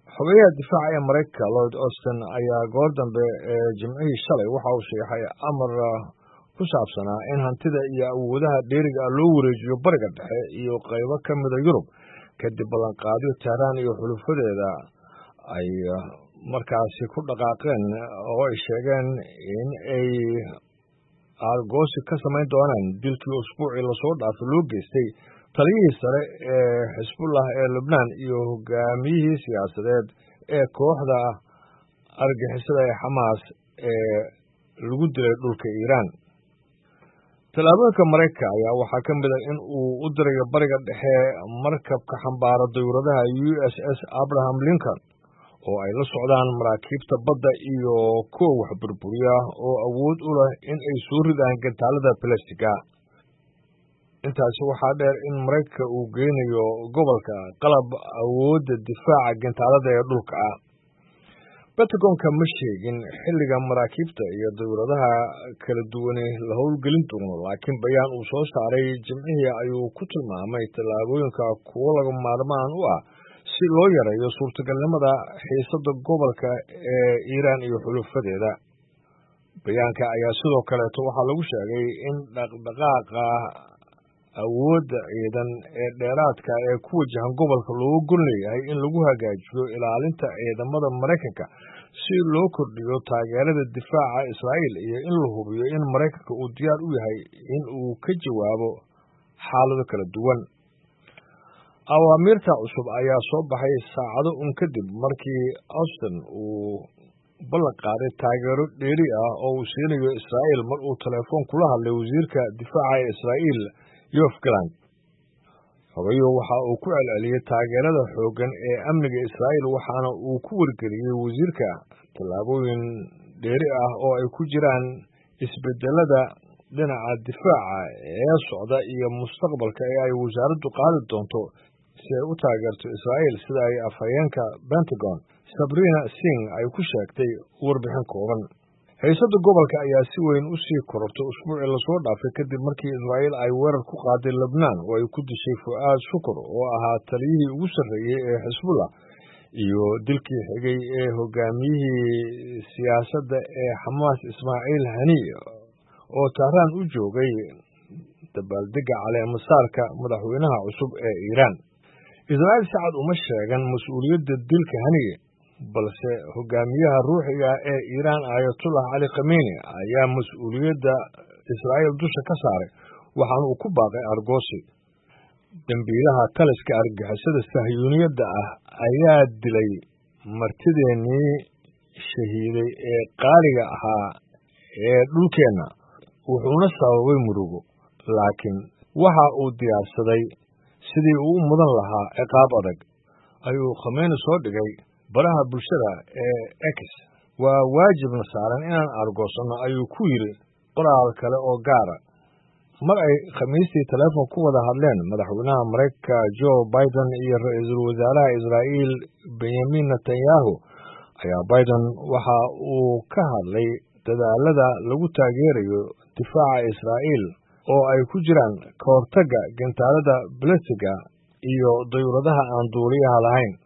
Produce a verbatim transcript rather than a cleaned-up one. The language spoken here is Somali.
xogayaha difaaca ee Mareykanka Lloyd Austin ayaa goor dambe ee Jimcihii shalay waxa uu sheegay amar ku saabsanaa in hantida iyo awoodaha dheeriga ah loo wareejiyo bariga dhexe iyo qaybo ka mid ah Yurub kadib ballanqaadyo Tehran iyo xulufadeeda ay markaasi ku dhaqaaqeen oo ay sheegeen in ay argoosi ka samayn doonaan dilkii usbuucii lasoo dhaafay loo geystay taliyihii sare ee Xisbullah ee Lubnaan iyo hogaamiyihii siyaasadeed ee kooxda argagixisada ee Xamaas ee lagu dilay dhulka Iiraan. Tallaabooyinka Mareykanka ayaa waxaa ka mid ah in uu u dirayo bariga dhexe markabka xambaara dawladaha U S S Abraham Lincoln oo ay la socdaan maraakiibta badda iyo kuwa wax burburiya oo awood u leh in ay soo ridaan gantaalada balastiga. intaasi waxaa dheer in Mareykanka uu geynayo gobolka qalab awoodda difaaca gantaalada ee dhulka ah. Pentagon-ka ma sheegin xilliga maraakiibta iyo dawladaha kala duwan la howlgelin doono, laakiin bayaan uu soo saaray Jimcihii ayuu ku tilmaamay tallaabooyinka kuwo lagama maarmaan u ah si loo yareeyo suurtagalnimada xiisadda gobolka ee Iiraan iyo xulufadeeda. Bayaanka ayaa sidoo kaleeto waxaa lagu sheegay in dhaqdhaqaaqa awoodda ciidan ee dheeraadka ee ku wajahan gobolka looga gol leeyahay in lagu hagaajiyo ilaalinta ciidamada Mareykanka si loo kordhiyo taageerada difaaca Israa'iil iyo in la hubiyo in Mareykanka uu diyaar u yahay in uu ka jawaabo xaalado kala duwan. Awaamiirta cusub ayaa soo baxay saacado un kadib markii Austin uu ballan qaaday taageero dheeri ah oo uu siinayo Israa'iil mar uu telefoon kula hadlay wasiirka difaaca ee Israa'iil Yoav Gallant. Xogayahu waxa uu ku celceliyey taageerada xooggan ee amniga Israa'iil waxaana uu ku wargeliyey wasiirka tallaabooyin dheeri ah oo ay ku jiraan isbedelada dhinaca difaaca ee socda iyo mustaqbalka ee ay wasaaraddu qaadi doonto si ay u taageerto Israa'iil sida ay afhayeenka Pentagon Sabrina Singh ay ku sheegtay warbixin kooban. Hay'adda gobolka ayaa si weyn u sii korortay usbuucii lasoo dhaafay kadib markii Israa'iil ay weerar ku qaaday Lubnaan oo ay ku dishay Fu'aad Shukr oo ahaa taliyihii ugu sarreeyay ee Xisbullah iyo dilkii xigay ee hogaamiyihii siyaasadda ee Xamaas Ismaaciil Haniye oo Tehran u joogay dabaaldegga caleemasaarka madaxweynaha cusub ee Iiraan. Israa'iil si cad uma sheegan mas'uuliyadda dilka Haniye, balse hogaamiyaha ruuxiga ee Iiraan Ayatollah Ali Khamenei ayaa mas'uuliyadda Israa'iil dusha ka saaray waxaana uu ku baaqay argoosi. Dambiilaha taliska argagixisada Sahyuuniyadda ah ayaa dilay martideennii shahiiday ee qaaliga ahaa ee dhulkeenna wuxuuna sababay murugo, laakiin waxa uu diyaarsaday sidii uu u mudan lahaa ciqaab adag, ayuu Khamenei soo dhigay baraha bulshada ee X. Waa waajibna saaran inaan argoosanno, ayuu ku yidhi qoraal kale oo gaara. Mar ay Khamiistii telefoon ku wada hadleen madaxweynaha Mareykanka Joe Biden iyo ra'iisul wasaaraha Israa'iil Benjamin Netanyahu ayaa Biden waxa uu ka hadlay dadaalada lagu taageerayo difaaca Israa'iil oo ay ku jiraan ka hortagga gantaalada balastiga iyo dawladaha aan duuliyaha lahayn.